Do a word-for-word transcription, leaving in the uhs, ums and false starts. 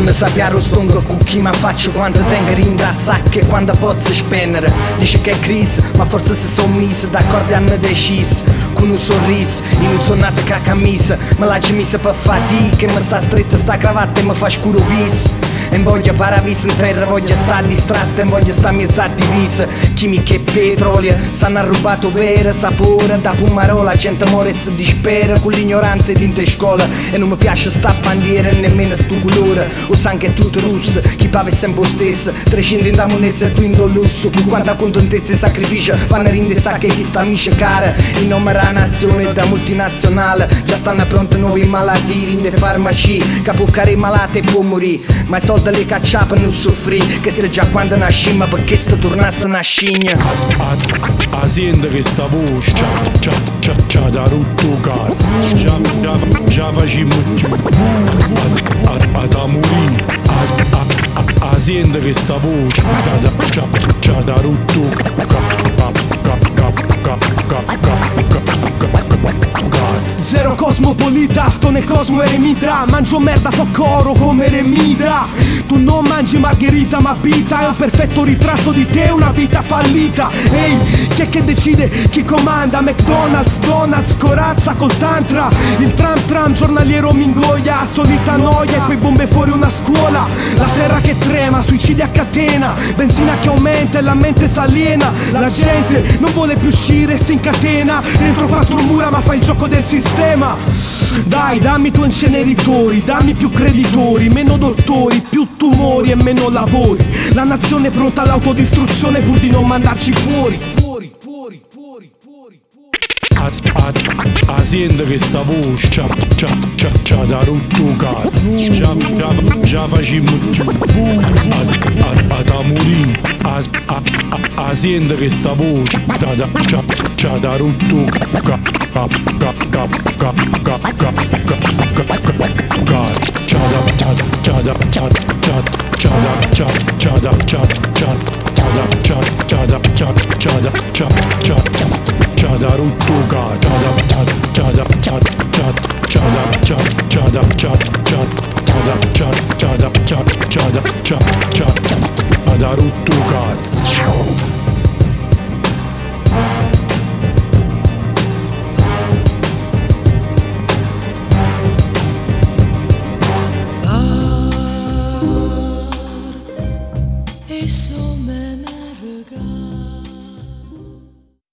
Non sappiamo stongo con chi ma faccio quando tengo rinda a sacco e quando posso spendere. Dice che è crisi, ma forse se son mise d'accordo hanno deciso. Con un sorriso, io non sono nato che a camisa, me l'ha messa per fatica, mi sta stretta sta cravatta e mi fa scuro viso. E voglio paradiso in terra, voglio sta distratta e voglio sta mezza divisa. Chimiche e petrolio, s'hanno rubato vero sapore. Da Pumarola gente muore e si dispera con l'ignoranza e tinte scuola. E non mi piace sta bandiera e nemmeno sto colore. O sangue è tutto russo, chi pave è sempre lo stesso. trecento in da monezza e tu in do lusso. Con quanta contentezza e sacrificio vanno rinde sacche chi sta amici cara. In nome della nazione da multinazionale già stanno pronti nuovi malati in farmaci. Capoccare malati e può morire, ma i soldi le caccia per non soffrire. Che sta già quando nascimmo perché sta tornasse una scimmia. Azienda che sta voce c'ha, c'ha, c'ha, c'ha da rotto cazzo. Già, già, già facciamo più a da morire. Azienda che sta voce c'ha, c'ha da rotto Zero cosmopolita, sto ne cosmo eremita. Mangio merda, fa coro come eremita. Tu non mangi margherita ma pita. È un perfetto ritratto di te, una vita fallita. Ehi, chi è che decide, chi comanda? McDonald's, Donuts, corazza col tantra. Il tram tram giornaliero mingoia. Solita noia e poi bombe fuori una scuola. La terra che trema, suicidi a catena. Benzina che aumenta e la mente s'aliena. La gente non vuole più uscire, si incatena dentro quattro mura ma fa il gioco del sistema. Dai, dammi i tuoi inceneritori, dammi più creditori, meno dottori, più tumori e meno lavori. La nazione è pronta all'autodistruzione pur di non mandarci fuori. Fuori, fuori, fuori, fuori, fuori. Azienda che sta voce c'ha, c'ha, c'ha, c'ha da rotto cazzo. Già, già, già facciamo più a da morire. Azienda che sta voce c'ha, c'ha da rotto cazzo. C'ha da rotto cazzo.